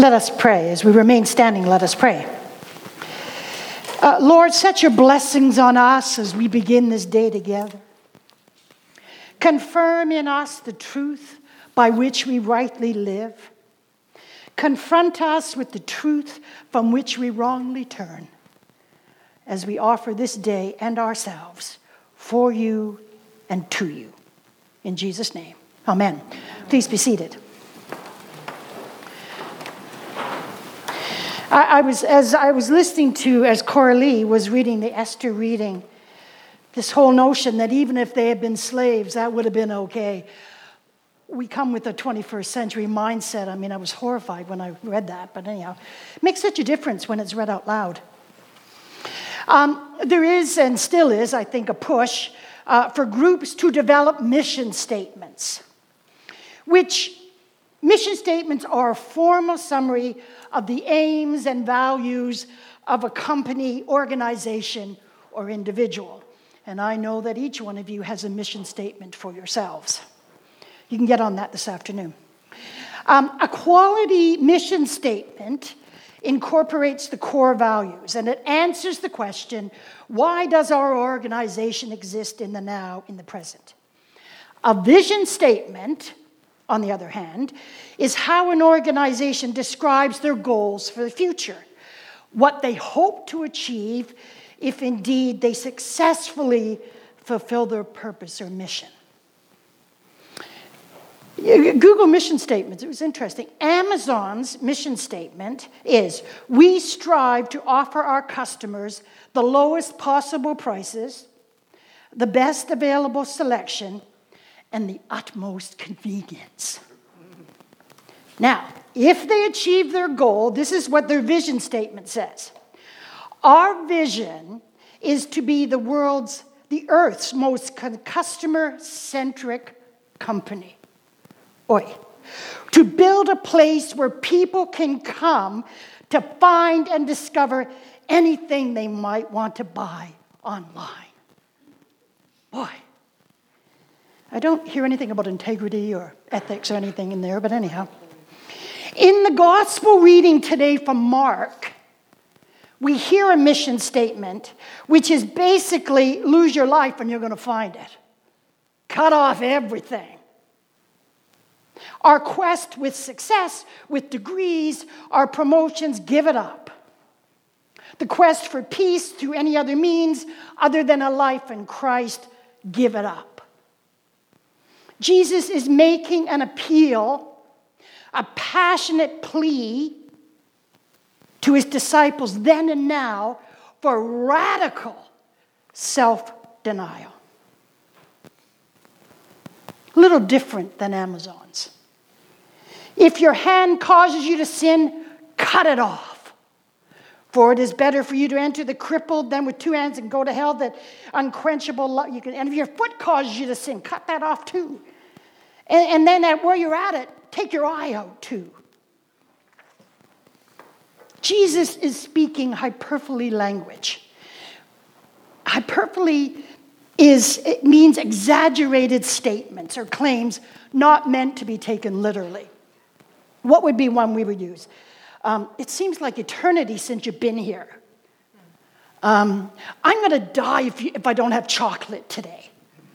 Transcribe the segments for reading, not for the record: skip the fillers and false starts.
Let us pray. As we remain standing, let us pray. Lord, set your blessings on us as we begin this day together. Confirm in us the truth by which we rightly live. Confront us with the truth from which we wrongly turn, as we offer this day and ourselves for you and to you. In Jesus' name, amen. Please be seated. As I was listening to, as Coralie was reading the Esther reading, this whole notion that even if they had been slaves, that would have been okay. We come with a 21st century mindset. I mean, I was horrified when I read that, but anyhow, it makes such a difference when it's read out loud. There is, and still is, I think, a push for groups to develop mission statements, which mission statements are a formal summary of the aims and values of a company, organization, or individual. And I know that each one of you has a mission statement for yourselves. You can get on that this afternoon. A quality mission statement incorporates the core values, and it answers the question, why does our organization exist in the now, in the present? A vision statement, on the other hand, is how an organization describes their goals for the future, what they hope to achieve if indeed they successfully fulfill their purpose or mission. Google mission statements, it was interesting. Amazon's mission statement is, we strive to offer our customers the lowest possible prices, the best available selection, and the utmost convenience. Now, if they achieve their goal, this is what their vision statement says. Our vision is to be the Earth's most customer-centric company. To build a place where people can come to find and discover anything they might want to buy online. Boy, I don't hear anything about integrity or ethics or anything in there, but anyhow. In the gospel reading today from Mark, we hear a mission statement, which is basically lose your life and you're going to find it. Cut off everything. Our quest with success, with degrees, our promotions, give it up. The quest for peace through any other means other than a life in Christ, give it up. Jesus is making an appeal, a passionate plea to his disciples then and now for radical self-denial. A little different than Amazon's. If your hand causes you to sin, cut it off. For it is better for you to enter the crippled than with two hands and go to hell, that unquenchable love. And if your foot causes you to sin, cut that off too. And then where you're at it, take your eye out too. Jesus is speaking hyperbole language. Hyperbole it means exaggerated statements or claims not meant to be taken literally. What would be one we would use? It seems like eternity since you've been here. I'm going to die if I don't have chocolate today.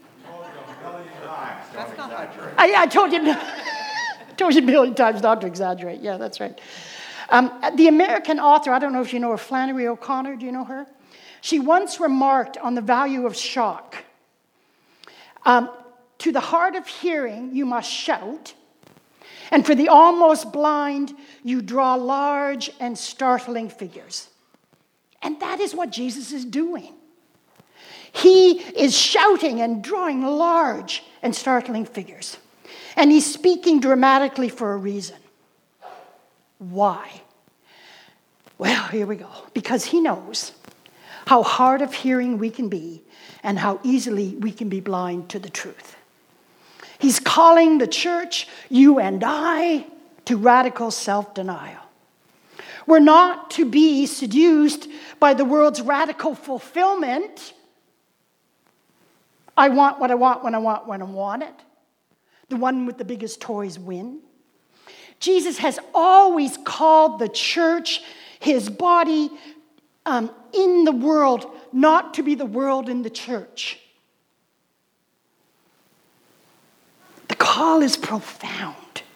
That's not exaggerate. I told you a million times not to exaggerate. Yeah, that's right. The American author, I don't know if you know her, Flannery O'Connor, do you know her? She once remarked on the value of shock. To the hard of hearing, you must shout. And for the almost blind, you draw large and startling figures. And that is what Jesus is doing. He is shouting and drawing large and startling figures. And he's speaking dramatically for a reason. Why? Well, here we go. Because he knows how hard of hearing we can be and how easily we can be blind to the truth. He's calling the church, you and I, to radical self-denial. We're not to be seduced by the world's radical fulfillment. I want what I want when I want it. The one with the biggest toys win. Jesus has always called the church, his body, in the world, not to be the world in the church. The call is profound.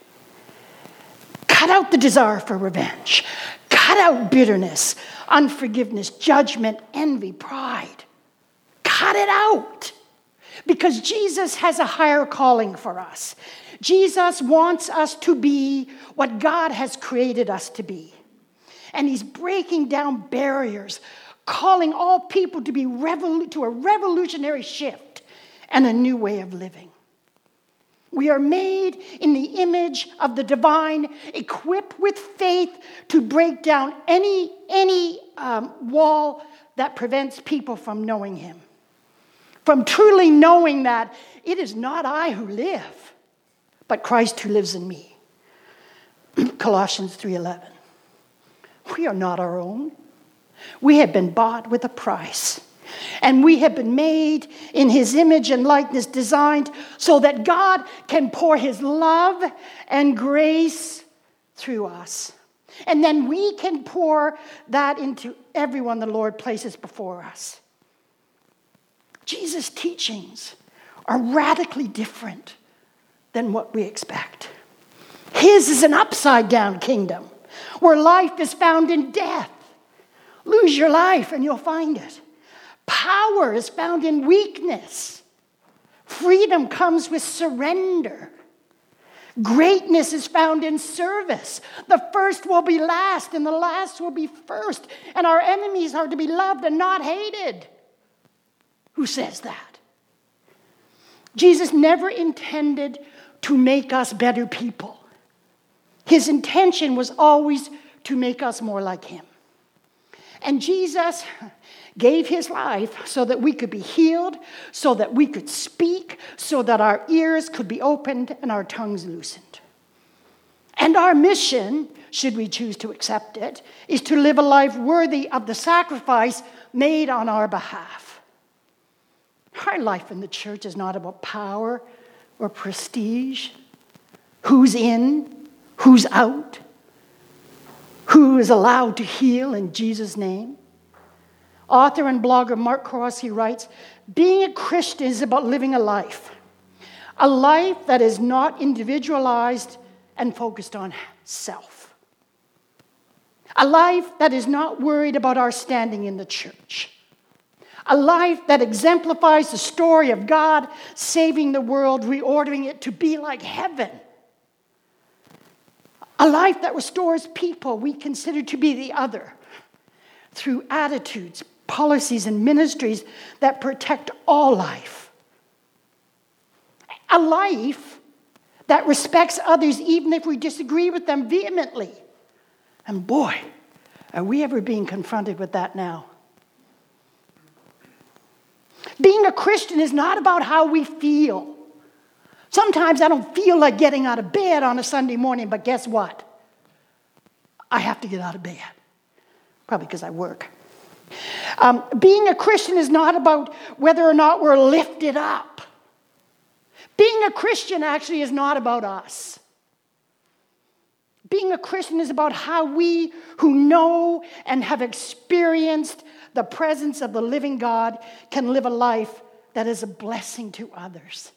Cut out the desire for revenge. Cut out bitterness, unforgiveness, judgment, envy, pride. Cut it out. Because Jesus has a higher calling for us. Jesus wants us to be what God has created us to be. And he's breaking down barriers, calling all people to be to a revolutionary shift and a new way of living. We are made in the image of the divine, equipped with faith to break down any wall that prevents people from knowing him. From truly knowing that it is not I who live, but Christ who lives in me. Colossians 3:11. We are not our own. We have been bought with a price. And we have been made in his image and likeness, designed so that God can pour his love and grace through us. And then we can pour that into everyone the Lord places before us. Jesus' teachings are radically different than what we expect. His is an upside-down kingdom where life is found in death. Lose your life and you'll find it. Power is found in weakness. Freedom comes with surrender. Greatness is found in service. The first will be last and the last will be first. And our enemies are to be loved and not hated. Who says that? Jesus never intended to make us better people. His intention was always to make us more like him. And Jesus gave his life so that we could be healed, so that we could speak, so that our ears could be opened and our tongues loosened. And our mission, should we choose to accept it, is to live a life worthy of the sacrifice made on our behalf. Our life in the church is not about power or prestige, who's in, who's out, who is allowed to heal in Jesus' name. Author and blogger Mark Crosby writes, being a Christian is about living a life that is not individualized and focused on self. A life that is not worried about our standing in the church. A life that exemplifies the story of God saving the world, reordering it to be like heaven. A life that restores people we consider to be the other through attitudes, policies, and ministries that protect all life. A life that respects others even if we disagree with them vehemently. And boy, are we ever being confronted with that now. Being a Christian is not about how we feel. Sometimes I don't feel like getting out of bed on a Sunday morning, but guess what? I have to get out of bed. Probably because I work. Being a Christian is not about whether or not we're lifted up. Being a Christian actually is not about us. Being a Christian is about how we who know and have experienced the presence of the living God can live a life that is a blessing to others.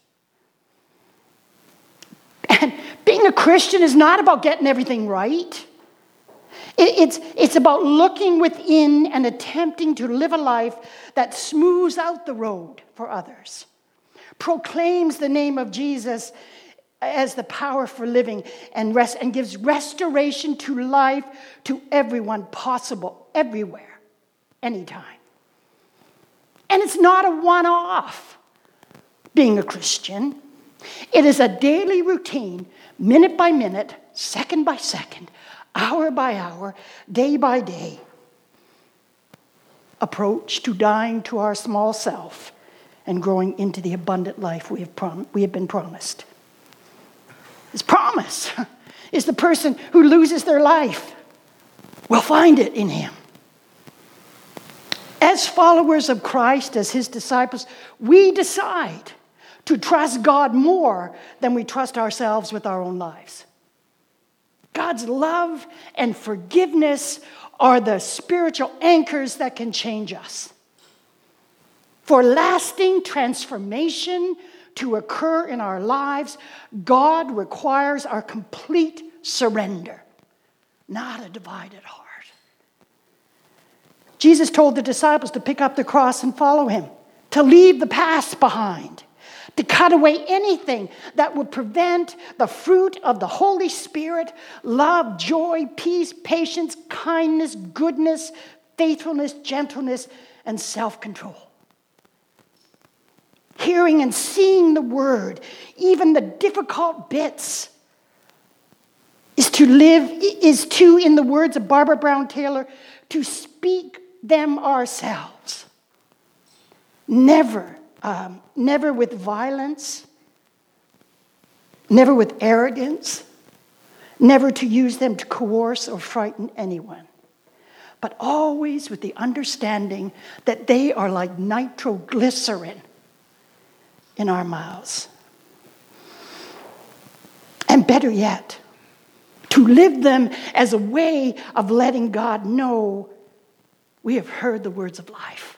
And being a Christian is not about getting everything right. It's about looking within and attempting to live a life that smooths out the road for others, proclaims the name of Jesus as the power for living and gives restoration to life to everyone possible, everywhere, anytime. And it's not a one-off, being a Christian. It is a daily routine, minute by minute, second by second, hour by hour, day by day, approach to dying to our small self and growing into the abundant life we have been promised. His promise is the person who loses their life will find it in him. As followers of Christ, as his disciples, we decide to trust God more than we trust ourselves with our own lives. God's love and forgiveness are the spiritual anchors that can change us. For lasting transformation to occur in our lives, God requires our complete surrender, not a divided heart. Jesus told the disciples to pick up the cross and follow him, to leave the past behind, to cut away anything that would prevent the fruit of the Holy Spirit, love, joy, peace, patience, kindness, goodness, faithfulness, gentleness, and self-control. Hearing and seeing the word, even the difficult bits, is to, in the words of Barbara Brown Taylor, to speak them ourselves. Never with violence, never with arrogance, never to use them to coerce or frighten anyone, but always with the understanding that they are like nitroglycerin in our mouths. And better yet, to live them as a way of letting God know we have heard the words of life.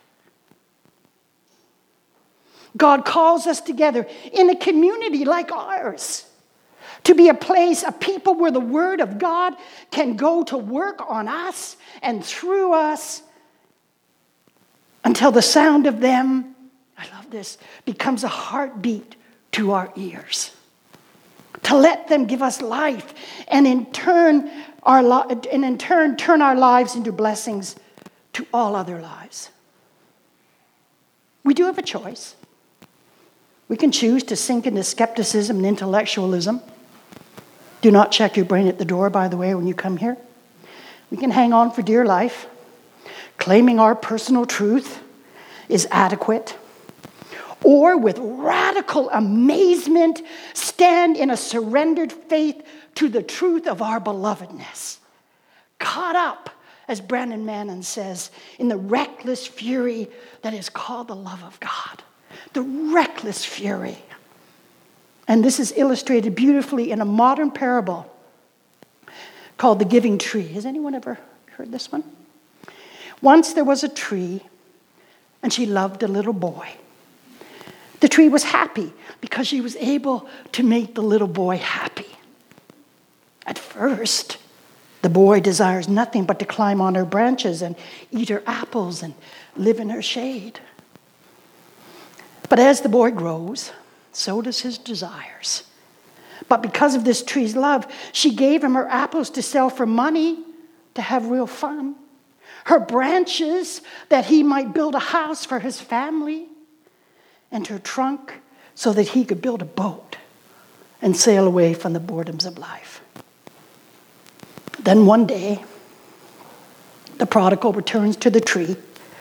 God calls us together in a community like ours to be a place, a people where the word of God can go to work on us and through us until the sound of them, I love this, becomes a heartbeat to our ears. To let them give us life and in turn turn our lives into blessings to all other lives. We do have a choice. We can choose to sink into skepticism and intellectualism. Do not check your brain at the door, by the way, when you come here. We can hang on for dear life, claiming our personal truth is adequate. Or with radical amazement, stand in a surrendered faith to the truth of our belovedness. Caught up, as Brennan Manning says, in the reckless fury that is called the love of God. The reckless fury. And this is illustrated beautifully in a modern parable called The Giving Tree. Has anyone ever heard this one? Once there was a tree, and she loved a little boy. The tree was happy because she was able to make the little boy happy. At first, the boy desires nothing but to climb on her branches and eat her apples and live in her shade. But as the boy grows, so does his desires. But because of this tree's love, she gave him her apples to sell for money, to have real fun. Her branches that he might build a house for his family, and her trunk so that he could build a boat and sail away from the boredoms of life. Then one day, the prodigal returns to the tree.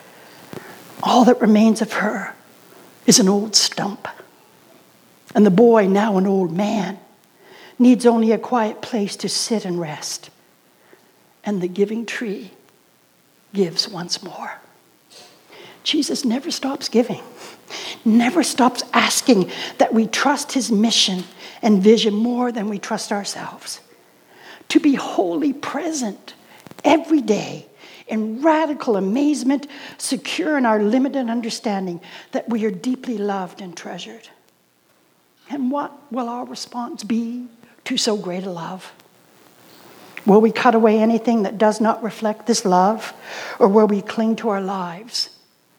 All that remains of her is an old stump. And the boy, now an old man, needs only a quiet place to sit and rest. And the giving tree gives once more. Jesus never stops giving, never stops asking that we trust his mission and vision more than we trust ourselves. To be wholly present every day in radical amazement, secure in our limited understanding that we are deeply loved and treasured. And what will our response be to so great a love? Will we cut away anything that does not reflect this love, or will we cling to our lives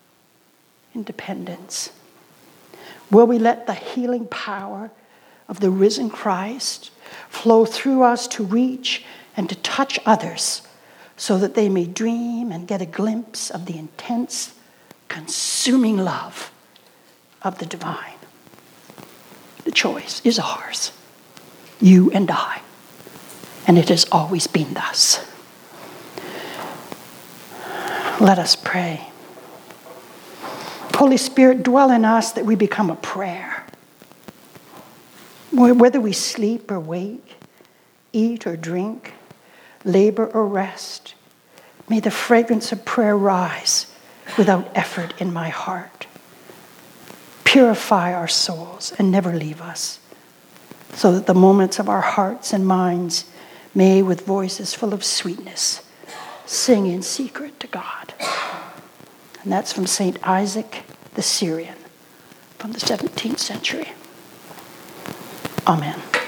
in dependence? Will we let the healing power of the risen Christ flow through us to reach and to touch others so that they may dream and get a glimpse of the intense, consuming love of the divine? The choice is ours, you and I, and it has always been thus. Let us pray. Holy Spirit, dwell in us that we become a prayer. Whether we sleep or wake, eat or drink, labor or rest, may the fragrance of prayer rise without effort in my heart. Purify our souls and never leave us, so that the moments of our hearts and minds may with voices full of sweetness sing in secret to God. And that's from St. Isaac the Syrian from the 17th century. Amen.